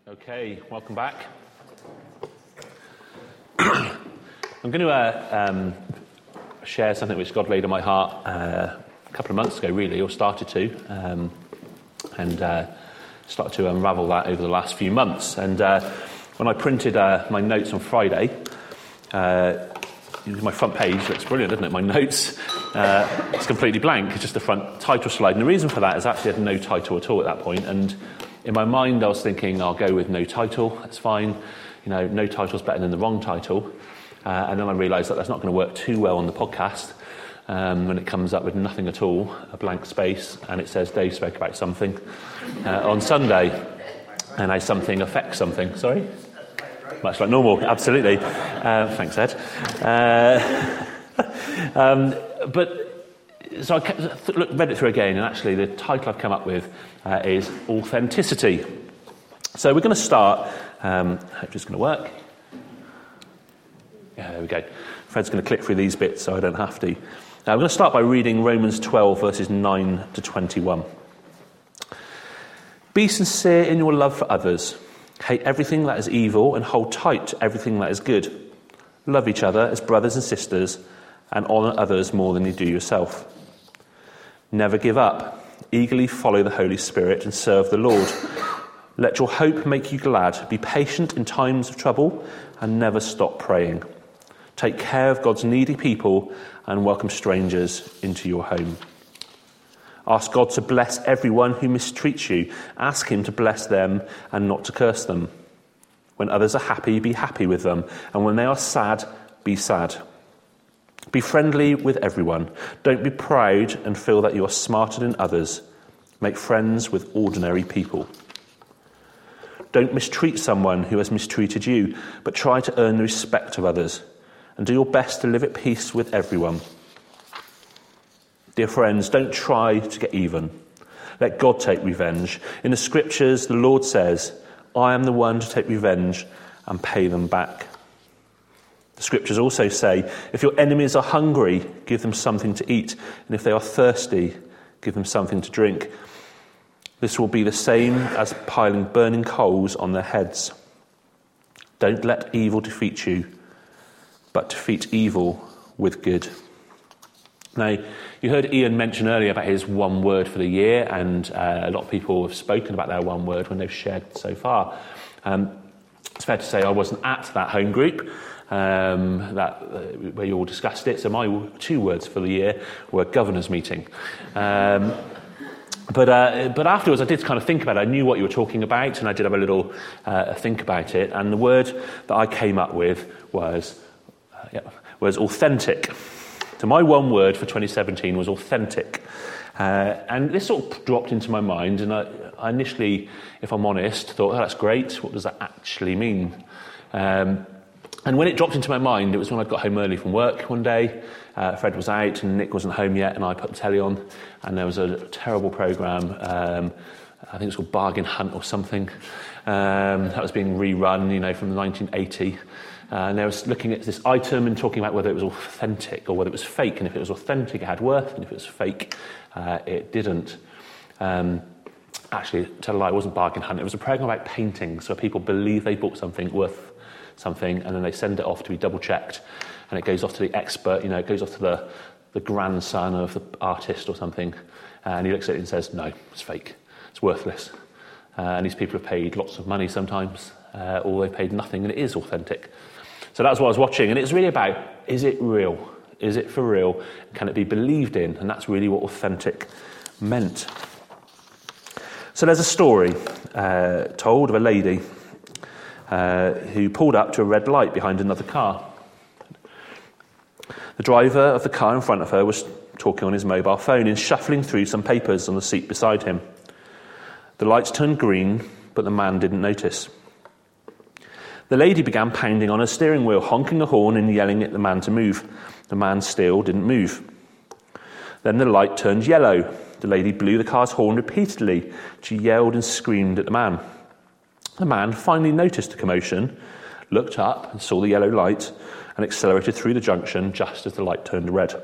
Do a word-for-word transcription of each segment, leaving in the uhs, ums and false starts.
Okay, welcome back. I'm going to uh, um, share something which God laid on my heart uh, a couple of months ago, really, or started to, um, and uh, started to unravel that over the last few months. And uh, when I printed uh, my notes on Friday, uh, my front page looks brilliant, doesn't it? My notes, uh, it's completely blank. It's just the front title slide. And the reason for that is I actually had no title at all at that point. And in my mind, I was thinking, I'll go with no title. That's fine. You know, no title's better than the wrong title. Uh, and then I realised that that's not going to work too well on the podcast um, when it comes up with nothing at all, a blank space, and it says Dave spoke about something uh, on Sunday, and how something affects something. Sorry? Much like normal, absolutely. Uh, thanks, Ed. Uh, um, but so I read it through again, and actually the title I've come up with uh, is Authenticity. So we're going to start. Um, I hope it's going to work. Yeah, there we go. Fred's going to click through these bits so I don't have to. Uh, I'm going to start by reading Romans twelve, verses nine to twenty-one. Be sincere in your love for others. Hate everything that is evil and hold tight to everything that is good. Love each other as brothers and sisters and honour others more than you do yourself. Never give up. Eagerly follow the Holy Spirit and serve the Lord. Let your hope make you glad. Be patient in times of trouble and never stop praying. Take care of God's needy people and welcome strangers into your home. Ask God to bless everyone who mistreats you. Ask him to bless them and not to curse them. When others are happy, be happy with them. And when they are sad, be sad. Be friendly with everyone. Don't be proud and feel that you are smarter than others. Make friends with ordinary people. Don't mistreat someone who has mistreated you, but try to earn the respect of others. And do your best to live at peace with everyone. Dear friends, don't try to get even. Let God take revenge. In the scriptures, the Lord says, I am the one to take revenge and pay them back. The scriptures also say, if your enemies are hungry, give them something to eat. And if they are thirsty, give them something to drink. This will be the same as piling burning coals on their heads. Don't let evil defeat you, but defeat evil with good. Now, you heard Ian mention earlier about his one word for the year, and uh, a lot of people have spoken about their one word when they've shared so far. Um, it's fair to say I wasn't at that home group um, that uh, where you all discussed it, so my two words for the year were governor's meeting. Um, but uh, but afterwards I did kind of think about it. I knew what you were talking about, and I did have a little uh, think about it, and the word that I came up with was, uh, yeah, was authentic. So my one word for twenty seventeen was authentic. Uh, and this sort of dropped into my mind, and I, I initially, if I'm honest, thought, oh, that's great. What does that actually mean? Um, and when it dropped into my mind, it was when I got home early from work one day. Uh, Fred was out and Nick wasn't home yet, and I put the telly on, and there was a terrible programme. Um, I think it's called Bargain Hunt or something. Um, that was being rerun, you know, from nineteen eighty. Uh, and they were looking at this item and talking about whether it was authentic or whether it was fake. And if it was authentic, it had worth. And if it was fake, uh, it didn't. Um, actually, tell a lie, it wasn't Bargain Hunt. It was a program about painting. So people believe they bought something worth something, and then they send it off to be double-checked. And it goes off to the expert, you know, it goes off to the, the grandson of the artist or something. And he looks at it and says, no, it's fake. It's worthless. Uh, and these people have paid lots of money sometimes, uh, or they've paid nothing, and it is authentic. So that's what I was watching, and it's really about, is it real? Is it for real? Can it be believed in? And that's really what authentic meant. So there's a story uh, told of a lady uh, who pulled up to a red light behind another car. The driver of the car in front of her was talking on his mobile phone and shuffling through some papers on the seat beside him. The lights turned green, but the man didn't notice. The lady began pounding on her steering wheel, honking the horn and yelling at the man to move. The man still didn't move. Then the light turned yellow. The lady blew the car's horn repeatedly. She yelled and screamed at the man. The man finally noticed the commotion, looked up and saw the yellow light, and accelerated through the junction just as the light turned red.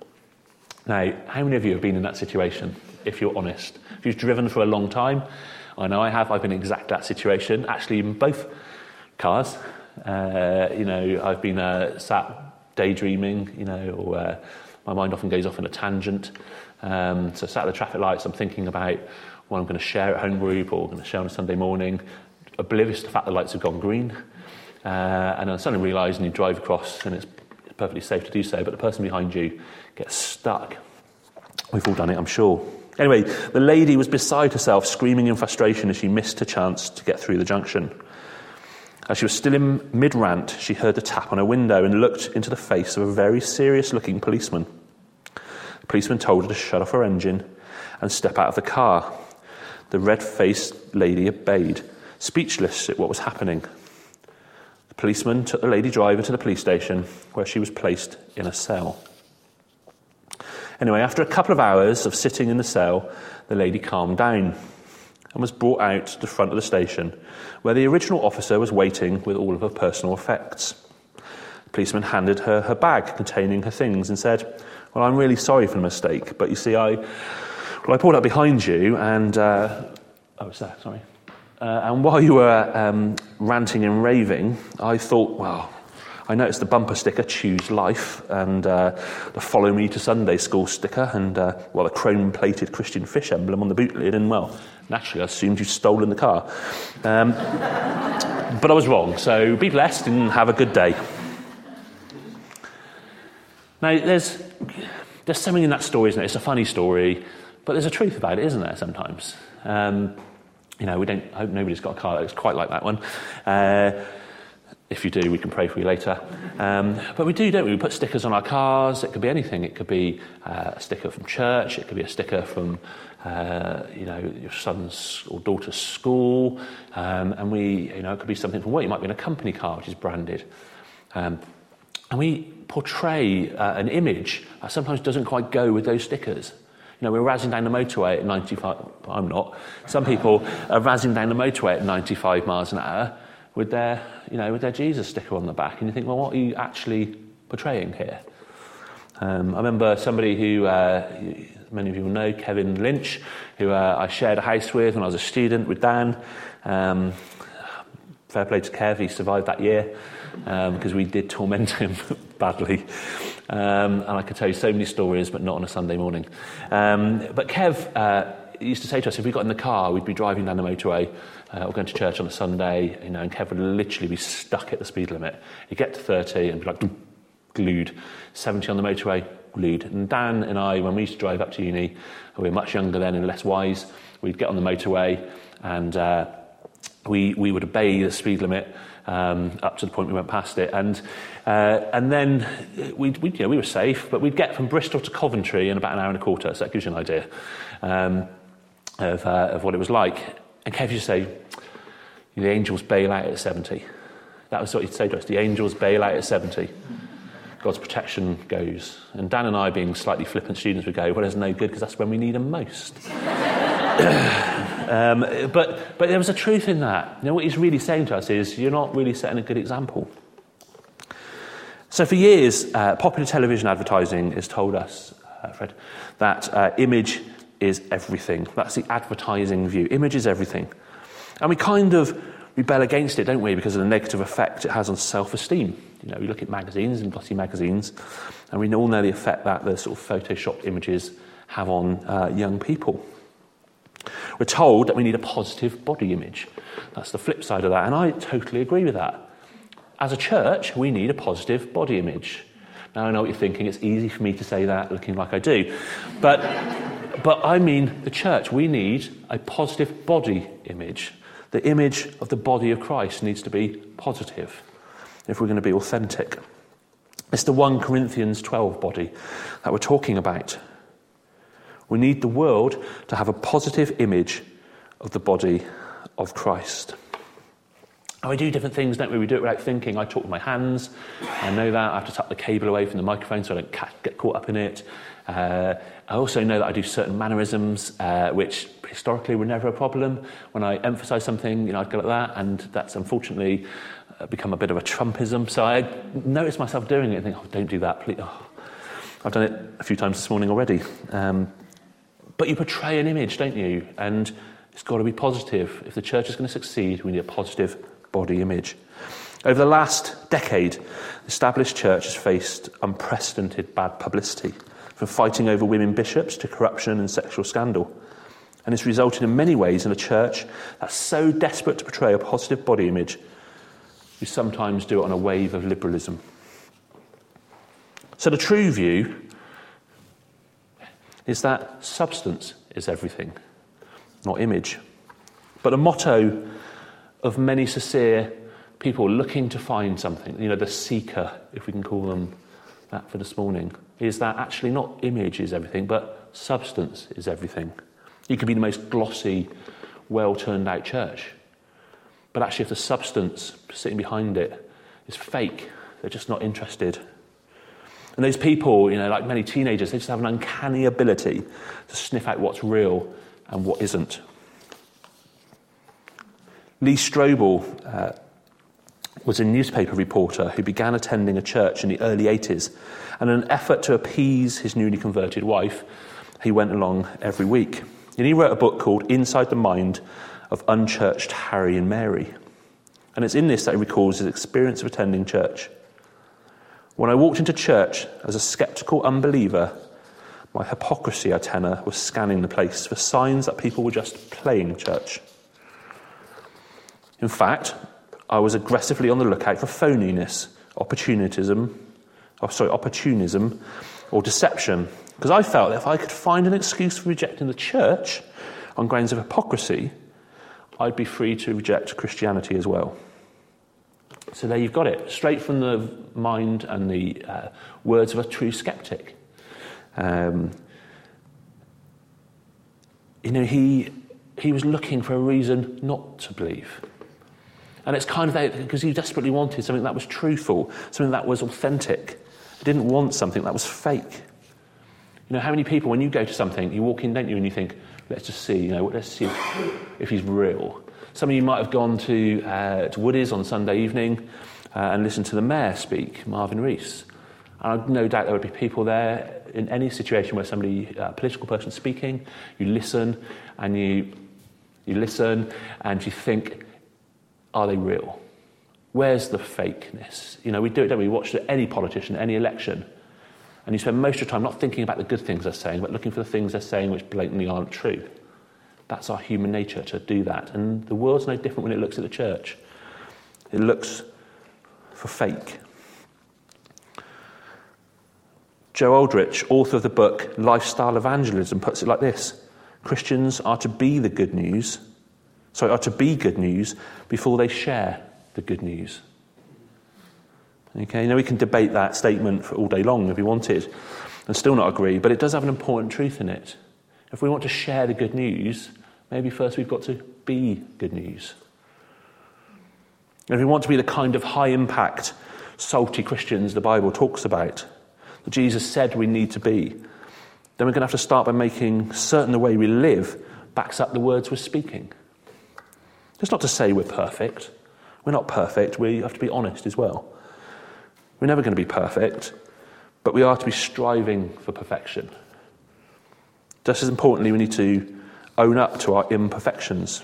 Now, how many of you have been in that situation, if you're honest? If you've driven for a long time, I know I have. I've been in exactly that situation, actually in both cars. Uh, you know, I've been uh, sat daydreaming, you know, or uh, my mind often goes off on a tangent. Um, so sat at the traffic lights, I'm thinking about what I'm going to share at home group or going to share on a Sunday morning, oblivious to the fact the lights have gone green. Uh, and then suddenly realising you drive across and it's perfectly safe to do so, but the person behind you gets stuck. We've all done it, I'm sure. Anyway, the lady was beside herself, screaming in frustration as she missed her chance to get through the junction. As she was still in mid-rant, she heard the tap on her window and looked into the face of a very serious-looking policeman. The policeman told her to shut off her engine and step out of the car. The red-faced lady obeyed, speechless at what was happening. The policeman took the lady driver to the police station, where she was placed in a cell. Anyway, after a couple of hours of sitting in the cell, the lady calmed down and was brought out to the front of the station, where the original officer was waiting with all of her personal effects. The policeman handed her her bag containing her things and said, "Well, I'm really sorry for the mistake, but you see, I well, I pulled up behind you and... Uh, oh, it's there, sorry. Uh, and while you were um, ranting and raving, I thought, well, I noticed the bumper sticker, Choose Life, and uh, the Follow Me to Sunday School sticker, and, uh, well, the chrome-plated Christian fish emblem on the boot lid, and, well, naturally I assumed you'd stolen the car. Um, but I was wrong, so be blessed and have a good day. Now, there's, there's something in that story, isn't it? It's a funny story, but there's a truth about it, isn't there, sometimes? Um, you know, we don't, I hope nobody's got a car that looks quite like that one. Uh, If you do, we can pray for you later. Um, but we do, don't we? We put stickers on our cars. It could be anything. It could be uh, a sticker from church. It could be a sticker from, uh, you know, your son's or daughter's school. Um, and we, you know, it could be something from work. You might be in a company car, which is branded. Um, and we portray uh, an image that sometimes doesn't quite go with those stickers. You know, we're razzing down the motorway at ninety-five... I'm not. Some people are razzing down the motorway at ninety-five miles an hour with their, you know, with their Jesus sticker on the back, and you think, well, what are you actually portraying here? Um, I remember somebody who, uh, many of you will know, Kevin Lynch, who uh, I shared a house with when I was a student with Dan. Um, fair play to Kev, he survived that year, because um, we did torment him badly. Um, and I could tell you so many stories, but not on a Sunday morning. Um, but Kev uh, used to say to us, if we got in the car, we'd be driving down the motorway, Uh, or going to church on a Sunday, you know, and Kev would literally be stuck at the speed limit. He'd get to thirty and be like, glued. seventy on the motorway, glued. And Dan and I, when we used to drive up to uni, we were much younger then and less wise, we'd get on the motorway and uh, we we would obey the speed limit um, up to the point we went past it. And uh, and then we'd, we'd, you know, we were safe, but we'd get from Bristol to Coventry in about an hour and a quarter, so that gives you an idea um, of, uh, of what it was like. And Kev used to say, the angels bail out at seventy. That was what he'd say to us, the angels bail out at seventy. God's protection goes. And Dan and I, being slightly flippant students, would go, well, it's no good because that's when we need them most. um, but but there was a truth in that. You know, what he's really saying to us is, you're not really setting a good example. So for years, uh, popular television advertising has told us, uh, Fred, that uh, image is everything. That's the advertising view. Image is everything. And we kind of rebel against it, don't we, because of the negative effect it has on self-esteem. You know, we look at magazines and glossy magazines, and we all know the effect that the sort of photoshopped images have on uh, young people. We're told that we need a positive body image. That's the flip side of that, and I totally agree with that. As a church, we need a positive body image. Now, I know what you're thinking. It's easy for me to say that, looking like I do. But... But I mean the church. We need a positive body image. The image of the body of Christ needs to be positive if we're going to be authentic. It's the First Corinthians twelve body that we're talking about. We need the world to have a positive image of the body of Christ. And we do different things, don't we? We do it without thinking. I talk with my hands. I know that. I have to tuck the cable away from the microphone so I don't get caught up in it. Uh, I also know that I do certain mannerisms, uh, which historically were never a problem. When I emphasise something, you know, I'd go like that, and that's unfortunately uh, become a bit of a Trumpism. So I notice myself doing it and think, oh, don't do that, please. Oh. I've done it a few times this morning already. Um, but you portray an image, don't you? And It's got to be positive. If the church is going to succeed, we need a positive body image. Over the last decade, the established church has faced unprecedented bad publicity, from fighting over women bishops to corruption and sexual scandal. And it's resulted in many ways in a church that's so desperate to portray a positive body image, we sometimes do it on a wave of liberalism. So the true view is that substance is everything, not image. But the motto of many sincere people looking to find something, you know, the seeker, if we can call them that for this morning, is that actually not image is everything, but substance is everything. You can be the most glossy, well-turned-out church, but actually if the substance sitting behind it is fake, they're just not interested. And those people, you know, like many teenagers, they just have an uncanny ability to sniff out what's real and what isn't. Lee Strobel uh, was a newspaper reporter who began attending a church in the early eighties, and in an effort to appease his newly converted wife, he went along every week. And he wrote a book called Inside the Mind of Unchurched Harry and Mary. And it's in this that he recalls his experience of attending church. When I walked into church as a sceptical unbeliever, my hypocrisy antenna was scanning the place for signs that people were just playing church. In fact, I was aggressively on the lookout for phoniness, opportunism, oh, sorry, opportunism or deception, because I felt that if I could find an excuse for rejecting the church on grounds of hypocrisy, I'd be free to reject Christianity as well. So there you've got it, straight from the mind and the uh, words of a true skeptic. Um, you know, he he was looking for a reason not to believe. And it's kind of that because he desperately wanted something that was truthful, something that was authentic. He didn't want something that was fake. You know, how many people, when you go to something, you walk in, don't you, and you think, let's just see, you know, let's see if, if he's real. Some of you might have gone to uh, to Woodies on Sunday evening uh, and listened to the mayor speak, Marvin Rees. And I've no doubt there would be people there in any situation where somebody, a uh, political person speaking, you listen and you you listen and you think, are they real? Where's the fakeness? You know, we do it, don't we? We watch any politician, any election, and you spend most of your time not thinking about the good things they're saying, but looking for the things they're saying which blatantly aren't true. That's our human nature to do that. And the world's no different when it looks at the church. It looks for fake. Joe Aldrich, author of the book Lifestyle Evangelism, puts it like this. Christians are to be the good news, sorry, are to be good news before they share the good news. Okay, you know, we can debate that statement for all day long if we wanted and still not agree, but it does have an important truth in it. If we want to share the good news, maybe first we've got to be good news. And if we want to be the kind of high-impact, salty Christians the Bible talks about, that Jesus said we need to be, then we're going to have to start by making certain the way we live backs up the words we're speaking. That's not to say we're perfect. We're not perfect. We have to be honest as well. We're never going to be perfect, but we are to be striving for perfection. Just as importantly, we need to own up to our imperfections.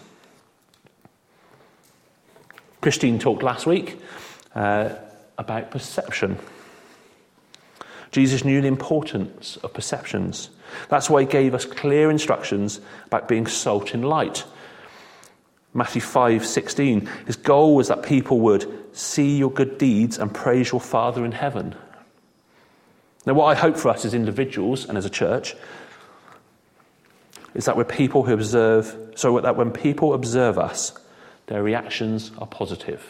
Christine talked last week uh, about perception. Jesus knew the importance of perceptions. That's why he gave us clear instructions about being salt and light. Matthew five sixteen, his goal was that people would see your good deeds and praise your Father in heaven. Now, what I hope for us as individuals and as a church is that we're people who observe, so that when people observe us, their reactions are positive.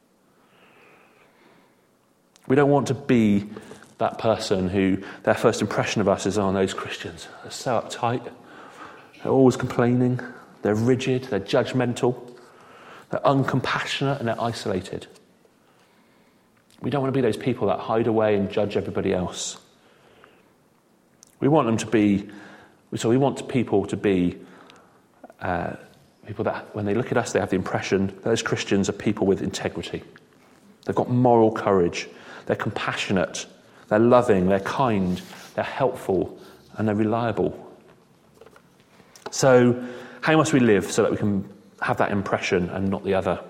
We don't want to be that person who their first impression of us is, oh, those Christians, they're so uptight, they're always complaining, they're rigid, they're judgmental, they're uncompassionate, and they're isolated. We don't want to be those people that hide away and judge everybody else. We want them to be, so we want people to be uh, people that, when they look at us, they have the impression that those Christians are people with integrity. They've got moral courage, they're compassionate, they're loving, they're kind, they're helpful, and they're reliable. So, how must we live so that we can have that impression and not the other?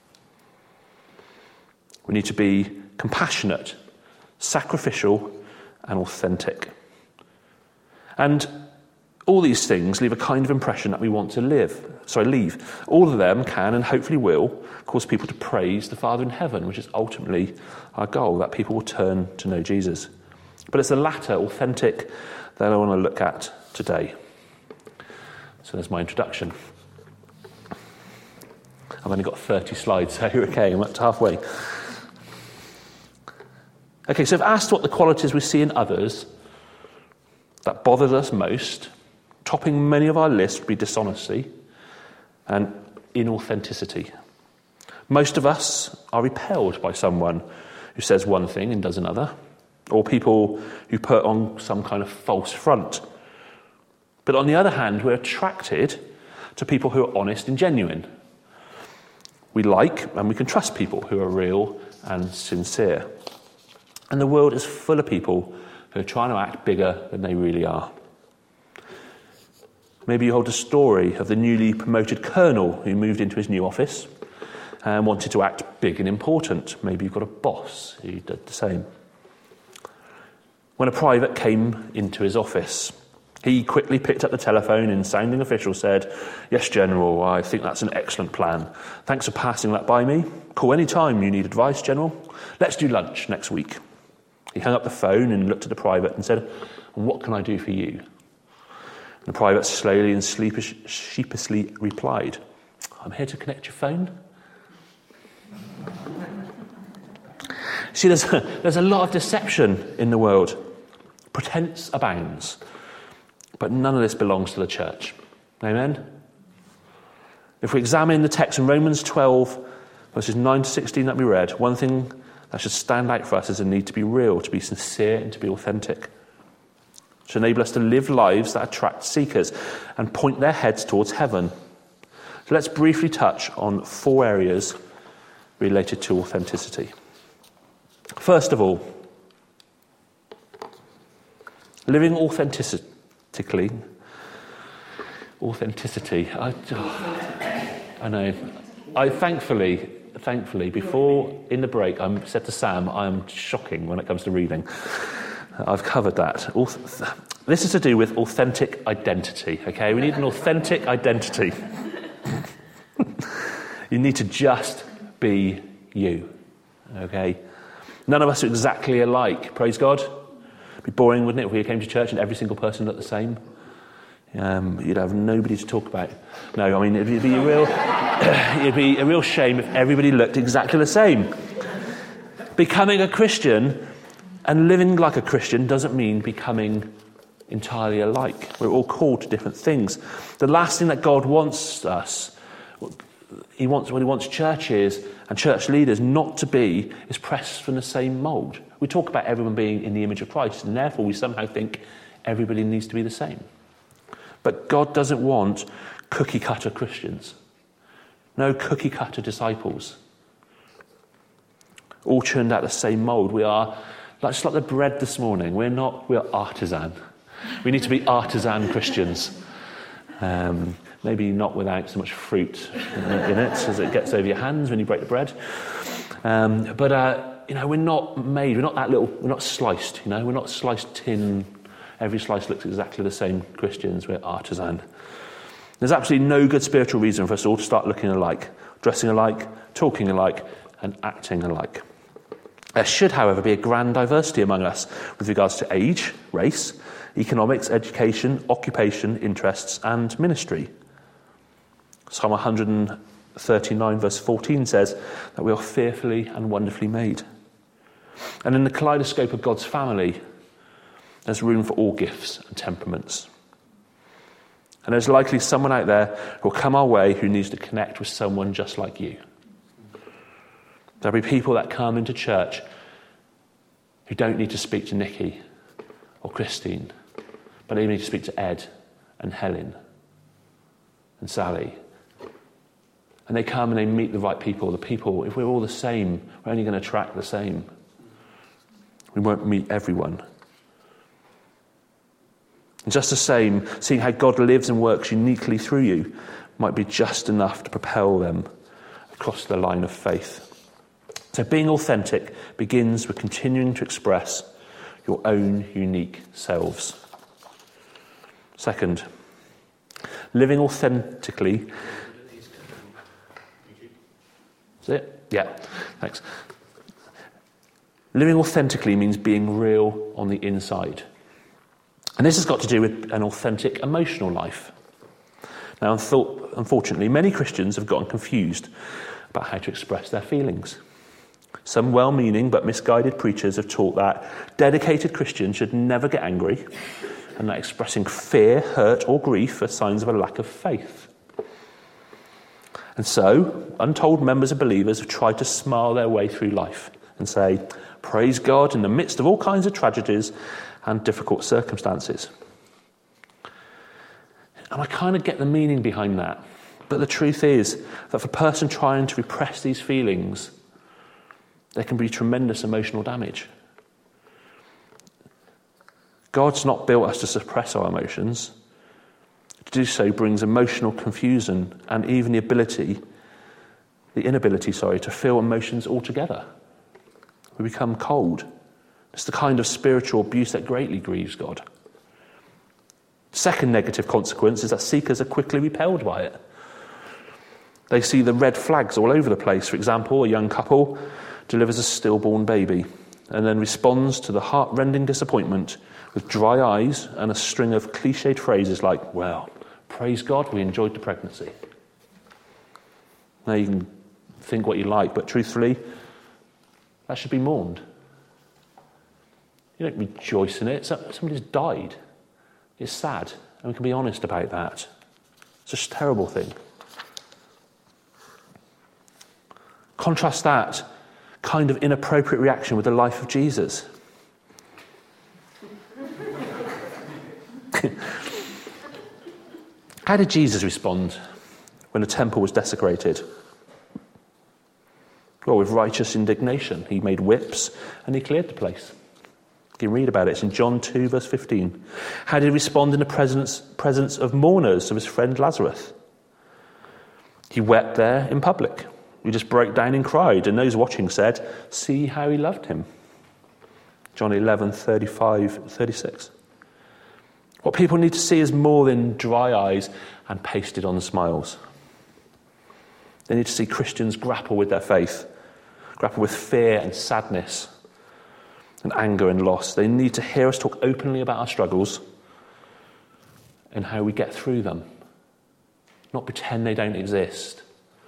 We need to be compassionate, sacrificial, and authentic. And all these things leave a kind of impression that we want to live. Sorry, leave. All of them can and hopefully will cause people to praise the Father in heaven, which is ultimately our goal, that people will turn to know Jesus. But it's the latter, authentic, that I want to look at today. So there's my introduction. I've only got thirty slides, so okay, I'm up to halfway. Okay, so if asked what the qualities we see in others that bothers us most, topping many of our lists would be dishonesty and inauthenticity. Most of us are repelled by someone who says one thing and does another, or people who put on some kind of false front. But on the other hand, we're attracted to people who are honest and genuine. We like and we can trust people who are real and sincere. And the world is full of people who are trying to act bigger than they really are. Maybe you hold a story of the newly promoted colonel who moved into his new office and wanted to act big and important. Maybe you've got a boss who did the same. When a private came into his office, he quickly picked up the telephone and, sounding official, said, "Yes, General, I think that's an excellent plan. Thanks for passing that by me. Call any time you need advice, General. Let's do lunch next week." He hung up the phone and looked at the private and said, "And what can I do for you?" And the private slowly and sleepish, sheepishly replied, "I'm here to connect your phone." See, there's a, there's a lot of deception in the world. Pretense abounds. But none of this belongs to the church. Amen? If we examine the text in Romans twelve, verses nine to sixteen that we read, one thing that should stand out for us is a need to be real, to be sincere, and to be authentic. To enable us to live lives that attract seekers and point their heads towards heaven. So let's briefly touch on four areas related to authenticity. First of all, living authentically. Authenticity. I, oh, I know. I thankfully, thankfully, before in the break, I said to Sam, I am shocking when it comes to reading. I've covered that. This is to do with authentic identity, okay? We need an authentic identity. You need to just be you, okay? None of us are exactly alike, praise God. It'd be boring, wouldn't it, if we came to church and every single person looked the same? Um, you'd have nobody to talk about. No, I mean, it'd be a real, it'd be a real shame if everybody looked exactly the same. Becoming a Christian and living like a Christian doesn't mean becoming entirely alike. We're all called to different things. The last thing that God wants us, he wants what he wants churches and church leaders not to be, is pressed from the same mould. We talk about everyone being in the image of Christ, and therefore we somehow think everybody needs to be the same. But God doesn't want cookie-cutter Christians. No cookie-cutter disciples. All churned out the same mould. We are, like, just like the bread this morning, we're not, we're artisan. We need to be artisan Christians. Um, maybe not without so much fruit in it as it gets over your hands when you break the bread. Um, but, uh, you know, we're not made, we're not that little, we're not sliced, you know, we're not sliced tin. Every slice looks exactly the same. Christians, we're artisan. There's absolutely no good spiritual reason for us all to start looking alike, dressing alike, talking alike, and acting alike. There should, however, be a grand diversity among us with regards to age, race, economics, education, occupation, interests, and ministry. Psalm one thirty-nine verse fourteen says that we are fearfully and wonderfully made. And in the kaleidoscope of God's family, there's room for all gifts and temperaments. And there's likely someone out there who will come our way who needs to connect with someone just like you. There'll be people that come into church who don't need to speak to Nikki or Christine, but they need to speak to Ed and Helen and Sally. And they come and they meet the right people. The people, if we're all the same, we're only going to attract the same. We won't meet everyone. And just the same, seeing how God lives and works uniquely through you might be just enough to propel them across the line of faith. So being authentic begins with continuing to express your own unique selves. Second, living authentically. Is it? Yeah, thanks. Living authentically means being real on the inside. And this has got to do with an authentic emotional life. Now, unfortunately, many Christians have gotten confused about how to express their feelings. Some well-meaning but misguided preachers have taught that dedicated Christians should never get angry, and that expressing fear, hurt, or grief are signs of a lack of faith. And so, untold members of believers have tried to smile their way through life and say, praise God in the midst of all kinds of tragedies and difficult circumstances. And I kind of get the meaning behind that. But the truth is that for a person trying to repress these feelings, there can be tremendous emotional damage. God's not built us to suppress our emotions. To do so brings emotional confusion and even the ability, the inability, sorry, to feel emotions altogether. We become cold. It's the kind of spiritual abuse that greatly grieves God. Second negative consequence is that seekers are quickly repelled by it. They see the red flags all over the place. For example, a young couple delivers a stillborn baby and then responds to the heart-rending disappointment with dry eyes and a string of cliched phrases like, well, praise God, we enjoyed the pregnancy. Now you can think what you like, but truthfully, that should be mourned. You don't rejoice in it. Somebody's died. It's sad, and we can be honest about that. It's a terrible thing. Contrast that kind of inappropriate reaction with the life of Jesus. How did Jesus respond when the temple was desecrated? Well, with righteous indignation. He made whips and he cleared the place. You can read about it. It's in John two, verse fifteen. How did he respond in the presence, presence of mourners of his friend Lazarus? He wept there in public. He just broke down and cried, and those watching said, see how he loved him. John eleven, thirty-five, thirty-six. What people need to see is more than dry eyes and pasted on smiles. They need to see Christians grapple with their faith, grapple with fear and sadness and anger and loss. They need to hear us talk openly about our struggles and how we get through them, not pretend they don't exist.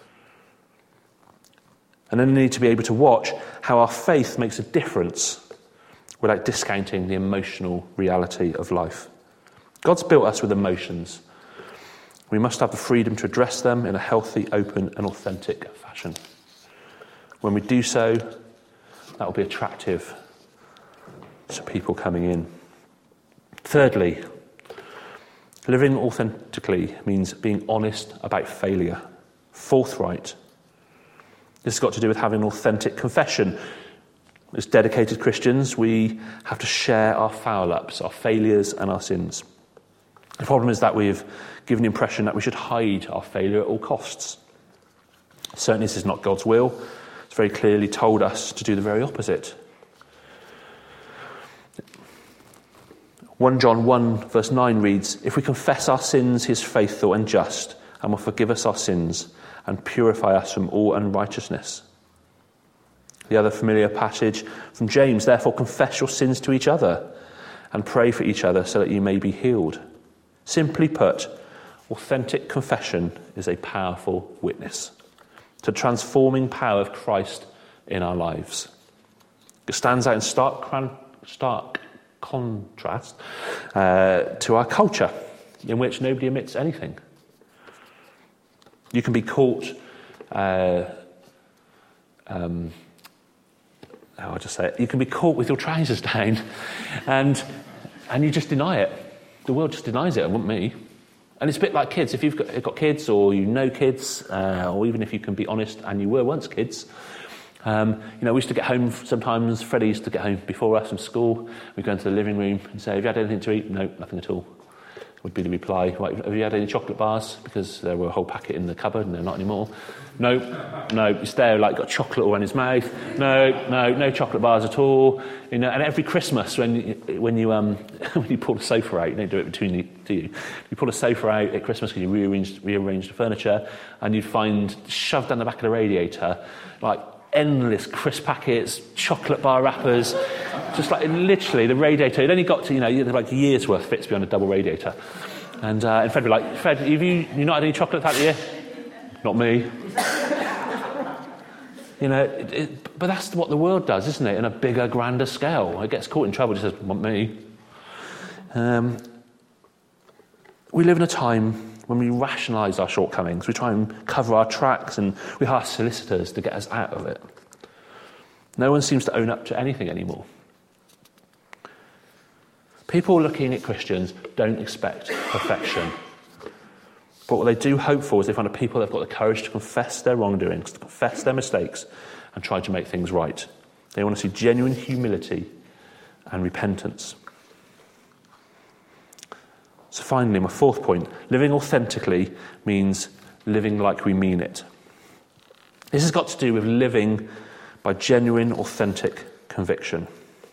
And then they need to be able to watch how our faith makes a difference without discounting the emotional reality of life. God's built us with emotions. We must have the freedom to address them in a healthy, open, and authentic fashion. When we do so, that will be attractive to people coming in. Thirdly, living authentically means being honest about failure, forthright. This has got to do with having an authentic confession. As dedicated Christians, we have to share our foul-ups, our failures, and our sins. The problem is that we've given the impression that we should hide our failure at all costs. Certainly this is not God's will. It's very clearly told us to do the very opposite. First John one verse nine reads, if we confess our sins, he is faithful and just and will forgive us our sins and purify us from all unrighteousness. The other familiar passage from James, therefore confess your sins to each other and pray for each other so that you may be healed. Simply put, authentic confession is a powerful witness to the transforming power of Christ in our lives. It stands out in stark, stark contrast uh, to our culture, in which nobody admits anything. You can be caught, uh, um, how I just say it, you can be caught with your trousers down, and and you just deny it. The world just denies it, it wasn't me. And it's a bit like kids. If you've got, got kids, or you know kids, uh, or even if you can be honest, and you were once kids, um, you know, we used to get home sometimes. Freddie used to get home before us from school. We'd go into the living room and say, have you had anything to eat? No, nothing at all. would be the reply. Right, have you had any chocolate bars? Because there were a whole packet in the cupboard and they're not anymore. No, no, he's there, like, got chocolate all in his mouth. No, no, no chocolate bars at all. You know, and every Christmas when you, when you um when you pull the sofa out, you don't do it between the do you? You pull the sofa out at Christmas because you rearrange rearrange the furniture, and you'd find shoved down the back of the radiator, like, endless crisp packets, chocolate bar wrappers, just like literally the radiator. It only got to, you know, like a year's worth fits behind a double radiator. And, uh, and Fred would be like, Fred, have you, you not had any chocolate that year? Not me. You know, it, it, but that's what the world does, isn't it? In a bigger, grander scale. It gets caught in trouble, just says, not me. Um, we live in a time when we rationalise our shortcomings. We try and cover our tracks, and we hire solicitors to get us out of it. No one seems to own up to anything anymore. People looking at Christians don't expect perfection. But what they do hope for is they find a people that have got the courage to confess their wrongdoings, to confess their mistakes, and try to make things right. They want to see genuine humility and repentance. So finally, my fourth point, living authentically means living like we mean it. This has got to do with living by genuine, authentic conviction.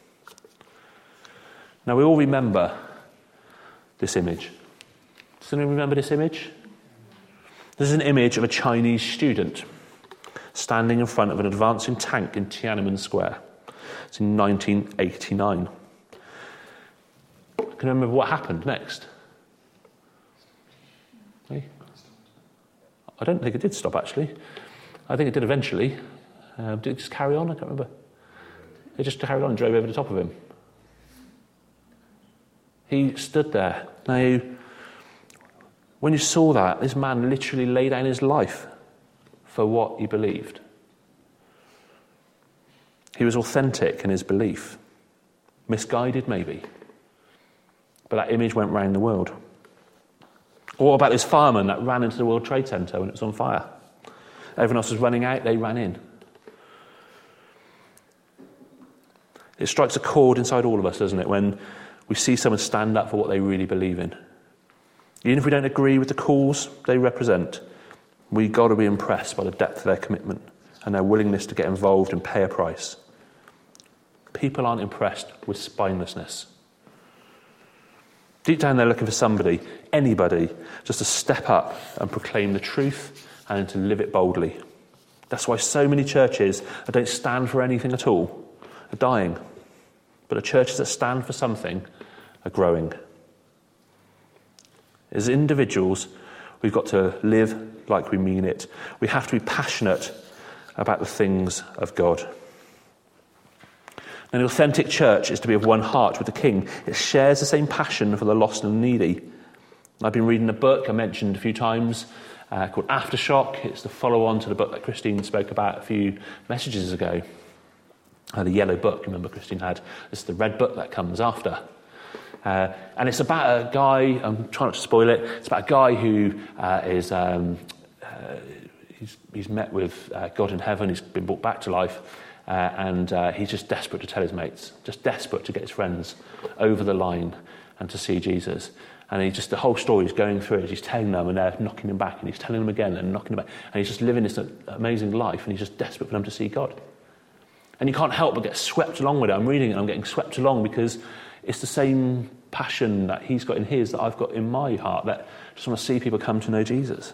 Now, we all remember this image. Does anyone remember this image? This is an image of a Chinese student standing in front of an advancing tank in Tiananmen Square. It's in nineteen eighty-nine. Can you remember what happened next? I don't think it did stop, actually. I think it did eventually. Uh, did it just carry on? I can't remember. It just carried on and drove over the top of him. He stood there. Now, when you saw that, this man literally laid down his life for what he believed. He was authentic in his belief. Misguided, maybe. But that image went round the world. Or about this fireman that ran into the World Trade Center when it was on fire. Everyone else was running out, they ran in. It strikes a chord inside all of us, doesn't it, when we see someone stand up for what they really believe in. Even if we don't agree with the cause they represent, we've got to be impressed by the depth of their commitment and their willingness to get involved and pay a price. People aren't impressed with spinelessness. Deep down, they're looking for somebody, anybody, just to step up and proclaim the truth and to live it boldly. That's why so many churches that don't stand for anything at all are dying. But the churches that stand for something are growing. As individuals, we've got to live like we mean it. We have to be passionate about the things of God. An authentic church is to be of one heart with the King. It shares the same passion for the lost and the needy. I've been reading a book I mentioned a few times uh, called Aftershock. It's the follow-on to the book that Christine spoke about a few messages ago. Uh, the yellow book, remember Christine had. It's the red book that comes after. Uh, and it's about a guy, I'm trying not to spoil it, it's about a guy who uh, is, um, uh, he's, he's met with uh, God in heaven, he's been brought back to life, uh, and uh, he's just desperate to tell his mates, just desperate to get his friends over the line and to see Jesus. And he just, the whole story is going through it, he's telling them and they're knocking him back, and he's telling them again and knocking him back, and he's just living this amazing life, and he's just desperate for them to see God. And you can't help but get swept along with it. I'm reading it and I'm getting swept along because it's the same passion that he's got in his that I've got in my heart, that I just want to see people come to know Jesus.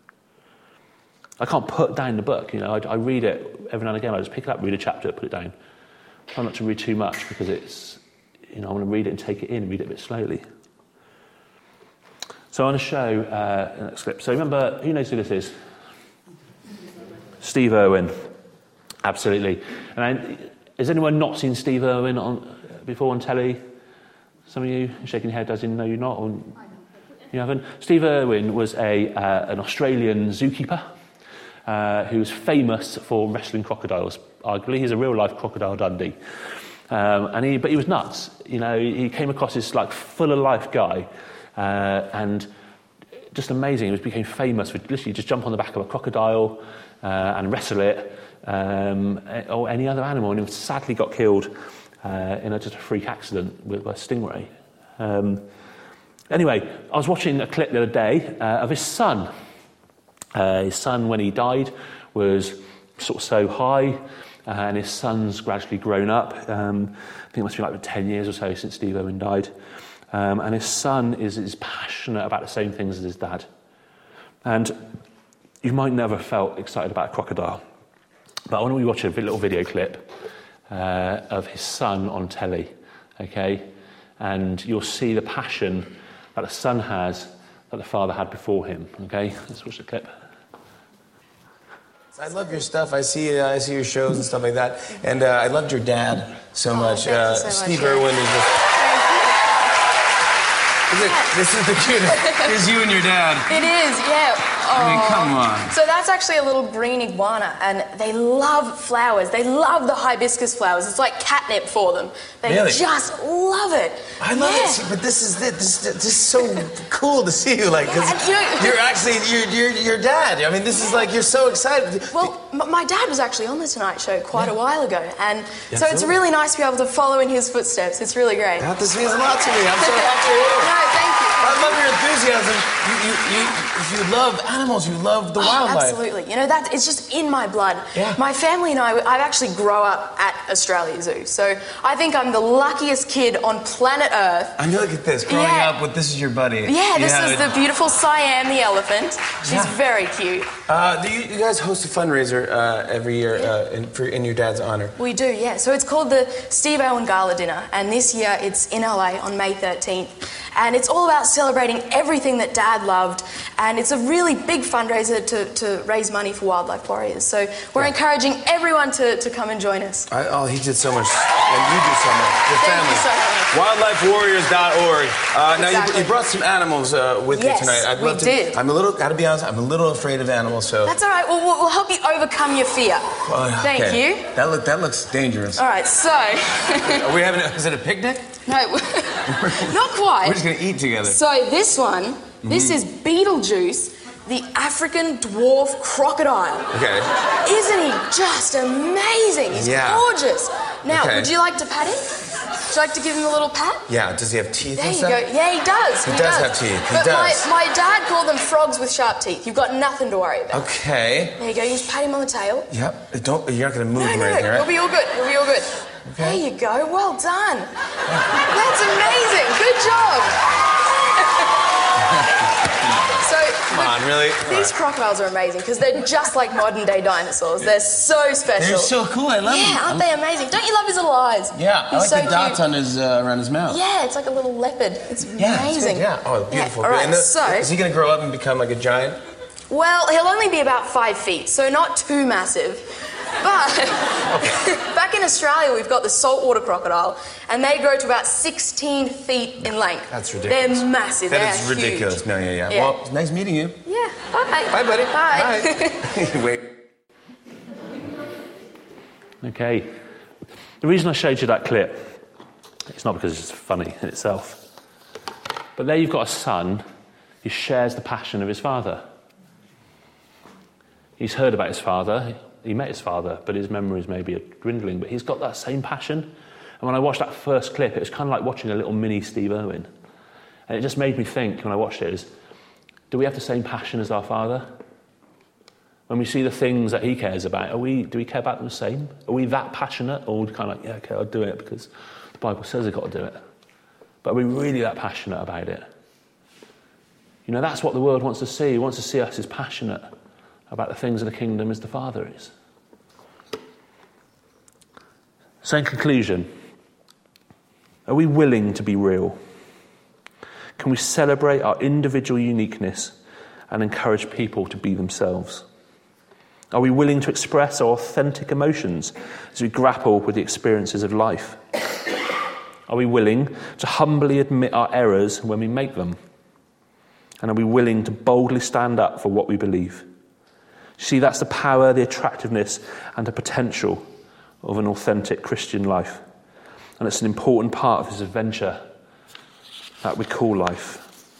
I can't put down the book, you know, I, I read it every now and again. I just pick it up, read a chapter, put it down. Try not to read too much because it's, you know, I want to read it and take it in and read it a bit slowly. So I want to show uh, the next clip. So remember, who knows who this is? Steve Irwin. Absolutely. And I, has anyone not seen Steve Irwin on, before on telly? Some of you shaking your head as in no, you're not. Or, you haven't? Steve Irwin was a uh, an Australian zookeeper uh, who was famous for wrestling crocodiles. Arguably, he's a real-life Crocodile Dundee. Um, and he, but he was nuts. You know, he came across this like full-of-life guy, uh, and just amazing. He was, became famous for literally just jump on the back of a crocodile uh, and wrestle it. Um, or any other animal, and he sadly got killed uh, in a, just a freak accident with a stingray. Um, Anyway, I was watching a clip the other day uh, of his son. Uh, his son, when he died, was sort of so high, uh, and his son's gradually grown up. Um, I think it must be like ten years or so since Steve Owen died. Um, and his son is, is passionate about the same things as his dad. And you might never have felt excited about a crocodile. But I want to watch a little video clip uh, of his son on telly, okay? And you'll see the passion that the son has that the father had before him, okay? Let's watch the clip. I love your stuff. I see uh, I see your shows and stuff like that. And uh, I loved your dad so oh, much. Thank Uh, you so Steve much, Irwin is just... Is it, this is the cutest. It's you and your dad. It is, yeah. Oh. I mean, come on. So that's actually a little green iguana, and they love flowers. They love the hibiscus flowers. It's like catnip for them. They Really? just love it. I love yeah. it, see, but this is it. This, this is so cool to see you, like, 'cause Yeah, and you know- you're actually you're, you're your dad. I mean, this is like you're so excited. Well, m- my dad was actually on the Tonight Show quite Yeah. a while ago, and Yeah, so it's so- really nice to be able to follow in his footsteps. It's really great. That this means a lot to me. I'm so happy. No, thank you. I love your enthusiasm. You, you, you, you love animals. You love the Oh, wildlife. absolutely. You know, that it's just in my blood. Yeah. My family and I, I've actually grown up at Australia Zoo, so I think I'm the luckiest kid on planet Earth. I mean, look at this. Growing Yeah. up with this is your buddy. Yeah, this Yeah, is the beautiful Siam the elephant. She's Yeah. very cute. Uh, do you, you guys host a fundraiser uh, every year uh, in, for, in your dad's honor? We do, yeah. So it's called the Steve Owen Gala Dinner, and this year it's in L A on May thirteenth. And it's all about celebrating everything that Dad loved, and it's a really big fundraiser to, to raise money for wildlife warriors. So we're Yeah. encouraging everyone to, to come and join us. I, oh, he did so much, and you do so much. Your Thank family. you so much. wildlife warriors dot org. Uh, now, you, Exactly. you brought some animals uh, with Yes, you tonight. I'd we love to, did. I'm a little, gotta be honest, I'm a little afraid of animals, so. That's all right. We'll, we'll we'll help you overcome your fear. Uh, Thank okay. you. That, look, that looks dangerous. All right, so... Are we having, a, is it a picnic? no, not quite. We're just gonna eat together. So this one, this is Beetlejuice, the African dwarf crocodile. Okay. Isn't he just amazing? He's Yeah. gorgeous. Now, Okay. would you like to pat him? Would you like to give him a little pat? Yeah, does he have teeth There and you stuff? go. Yeah, he does. He does have teeth. He but does. My, my dad called them frogs with sharp teeth. You've got nothing to worry about. Okay. There you go. You just pat him on the tail. Yep. Don't, you're not gonna move No, him no, or anything, no. right? You'll be all good. You'll be all good. There you go. Well done. That's amazing. Good job. so, Come on, really? these crocodiles are amazing because they're just like modern day dinosaurs. They're so special. They're so cool. I love yeah, them. aren't they amazing? Don't you love his little eyes? Yeah, I He's like so the dots cute. on his uh, around his mouth. Yeah, it's like a little leopard. It's Yeah, it's amazing. good, yeah. Oh, beautiful. Yeah. All right, And the- so is he gonna grow up and become like a giant? well, he'll only be about five feet, so not too massive. But back in Australia, we've got the saltwater crocodile, and they grow to about sixteen feet in length. That's ridiculous. They're massive. That They're is ridiculous. huge. No, yeah, yeah, Yeah. Well, it's nice meeting you. Yeah. Bye. Bye, buddy. Bye. Bye. Wait. Okay. The reason I showed you that clip, it's not because it's funny in itself, but there you've got a son who shares the passion of his father. He's heard about his father, he met his father, but his memories maybe are dwindling, but he's got that same passion. And when I watched that first clip, it was kind of like watching a little mini Steve Irwin. And it just made me think, when I watched it, is, do we have the same passion as our father? When we see the things that he cares about, are we, do we care about them the same? Are we that passionate? Or are we kind of like, yeah, okay, I'll do it because the Bible says I've got to do it. But are we really that passionate about it? You know, that's what the world wants to see. He wants to see us as passionate about the things of the kingdom as the Father is. So in conclusion, are we willing to be real? Can we celebrate our individual uniqueness and encourage people to be themselves? Are we willing to express our authentic emotions as we grapple with the experiences of life? Are we willing to humbly admit our errors when we make them? And are we willing to boldly stand up for what we believe? See, that's the power, the attractiveness, and the potential of an authentic Christian life. And it's an important part of this adventure that we call life.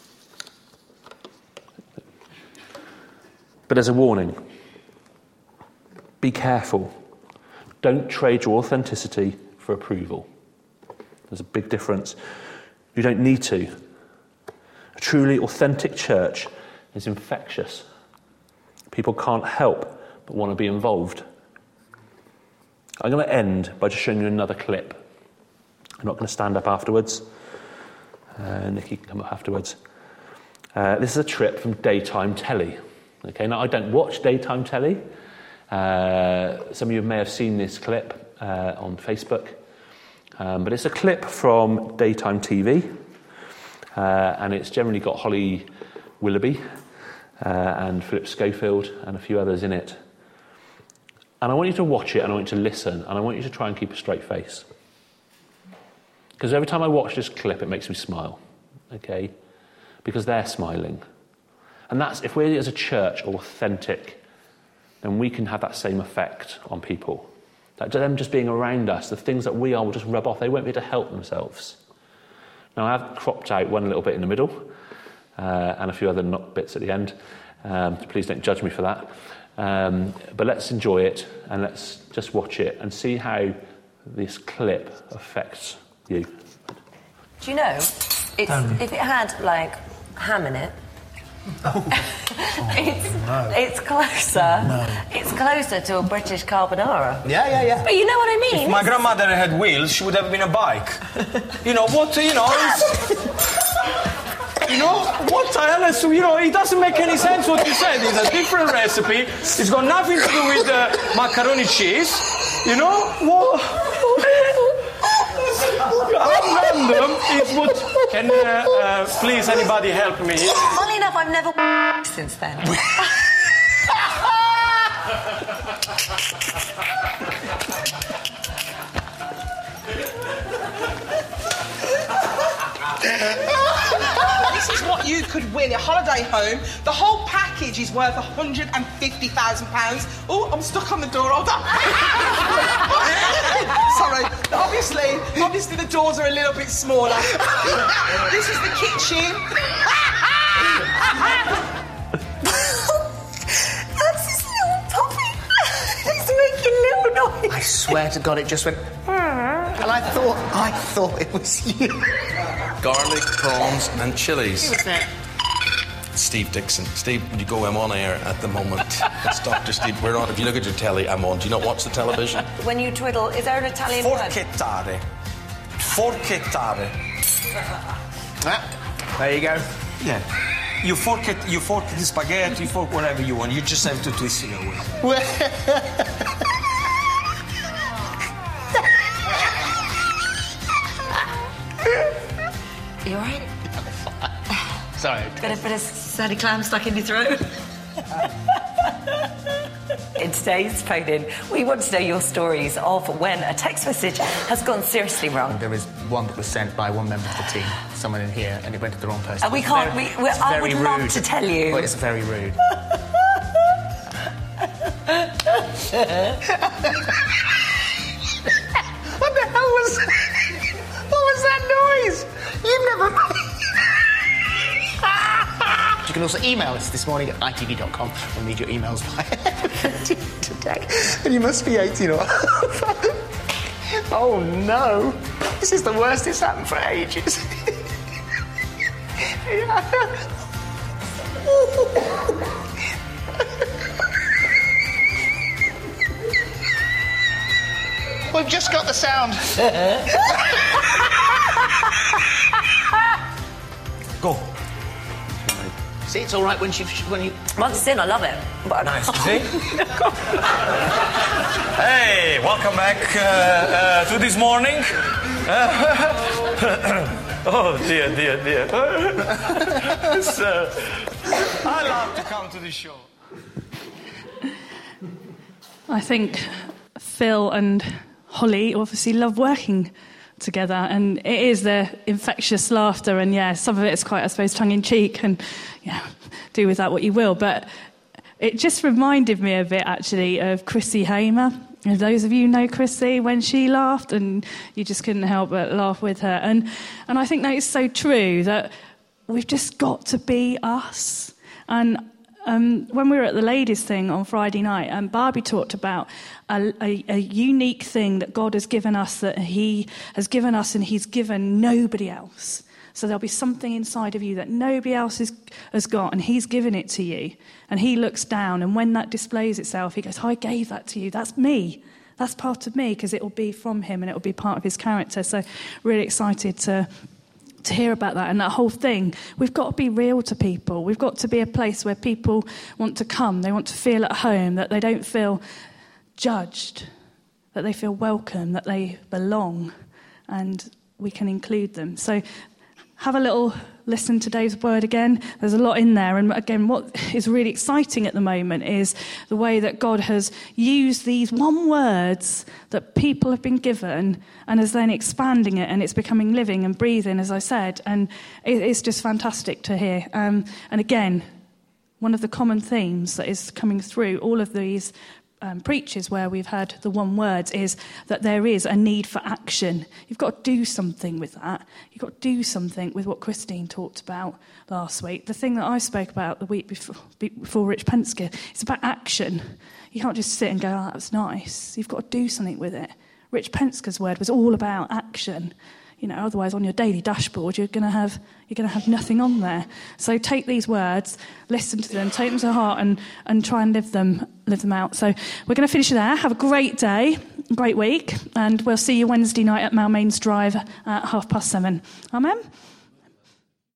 But there's a warning. Be careful. Don't trade your authenticity for approval. There's a big difference. You don't need to. A truly authentic church is infectious. People can't help but want to be involved. I'm going to end by just showing you another clip. I'm not going to stand up afterwards. Uh, Nikki can come up afterwards. Uh, this is a trip from daytime telly. Okay, now I don't watch daytime telly. Uh, some of you may have seen this clip uh, on Facebook. Um, but it's a clip from daytime T V. Uh, and it's generally got Holly Willoughby uh, and Philip Schofield and a few others in it. And I want you to watch it and I want you to listen and I want you to try and keep a straight face. Because every time I watch this clip, it makes me smile, okay? Because they're smiling. And that's, if we're as a church authentic, then we can have that same effect on people. That them just being around us, the things that we are will just rub off. They won't be able to help themselves. Now, I've cropped out one little bit in the middle uh, and a few other not bits at the end. Um, please don't judge me for that. Um, but let's enjoy it and let's just watch it and see how this clip affects you. Do you know, it's, um. if it had, like, ham in it, oh. Oh, it's, no. it's closer no. It's closer to a British carbonara. Yeah, yeah, yeah. But you know what I mean? If my grandmother had wheels, she would have been a bike. You know, what, you know... You know, what else? You know, it doesn't make any sense what you said. It's a different recipe. It's got nothing to do with uh, macaroni cheese. You know? What? How random is what... Can, uh, uh, please, anybody help me? Funny enough, I've never since then. This is what you could win, a holiday home. The whole package is worth one hundred fifty thousand pounds. Oh, I'm stuck on the door, hold on. Sorry, obviously, obviously the doors are a little bit smaller. This is the kitchen. That's his little puppy. He's making little noise. I swear to God, it just went... And I thought, I thought it was you. Garlic, prawns and chilies. Who was that? Steve Dixon. Steve, you go, I'm on air at the moment. It's Doctor Steve. We're on. If you look at your telly, I'm on. Do you not watch the television? When you twiddle, is there an Italian word? Forchettare. Forchettare. Ah, there you go. Yeah. You fork it, you fork the spaghetti, you fork whatever you want. You just have to twist it away. You alright? Sorry. Got a bit of sandy clam stuck in your throat? In today's phone-in, we want to know your stories of when a text message has gone seriously wrong. There was one that was sent by one member of the team, someone in here, and it went to the wrong person. And we can't... Very, we, I would rude. love to tell you. Well, it's very rude. What the hell was that? What was that noise? You never... You can also email us this morning at I T V dot com. We'll need your emails by today. And you must be eighteen or... Oh, no. This is the worst it's happened for ages. We've just got the sound. Go. See, it's all right when you... When you... Once it's in, I love it. But nice. See? Hey, welcome back uh, uh, to this morning. Oh, dear, dear, dear. So, I love to come to the show. I think Phil and Holly obviously love working together, and it is the infectious laughter, and yeah, some of it is quite, I suppose, tongue-in-cheek, and yeah, do with that what you will, but it just reminded me a bit, actually, of Chrissy Hamer. And those of you know Chrissy, when she laughed, and you just couldn't help but laugh with her, and and I think that is so true, that we've just got to be us. And Um, when we were at the ladies' thing on Friday night, and um, Barbie talked about a, a, a unique thing that God has given us, that he has given us and he's given nobody else. So there'll be something inside of you that nobody else is, has got, and he's given it to you. And he looks down, and when that displays itself, he goes, I gave that to you. That's me. That's part of me, because it will be from him and it will be part of his character. So really excited to to hear about that. And that whole thing, we've got to be real to people. We've got to be a place where people want to come. They want to feel at home, that they don't feel judged, that they feel welcome, that they belong, and we can include them. So have a little listen to Dave's word again. There's a lot in there. And again, what is really exciting at the moment is the way that God has used these one words that people have been given and is then expanding it, and it's becoming living and breathing, as I said. And it's just fantastic to hear. Um, and again, one of the common themes that is coming through all of these Um, preaches where we've had the one word is that there is a need for action. You've got to do something with that. You've got to do something with what Christine talked about last week. The thing that I spoke about the week before, before Rich Penske, it's about action. You can't just sit and go, oh, that was nice. You've got to do something with it. Rich Penske's word was all about action. You know, otherwise on your daily dashboard, you're going to have you're going to have nothing on there. So take these words, listen to them, take them to heart, and and try and live them live them out. So we're going to finish there. Have a great day, great week, and we'll see you Wednesday night at Malmains Drive at half past seven. Amen.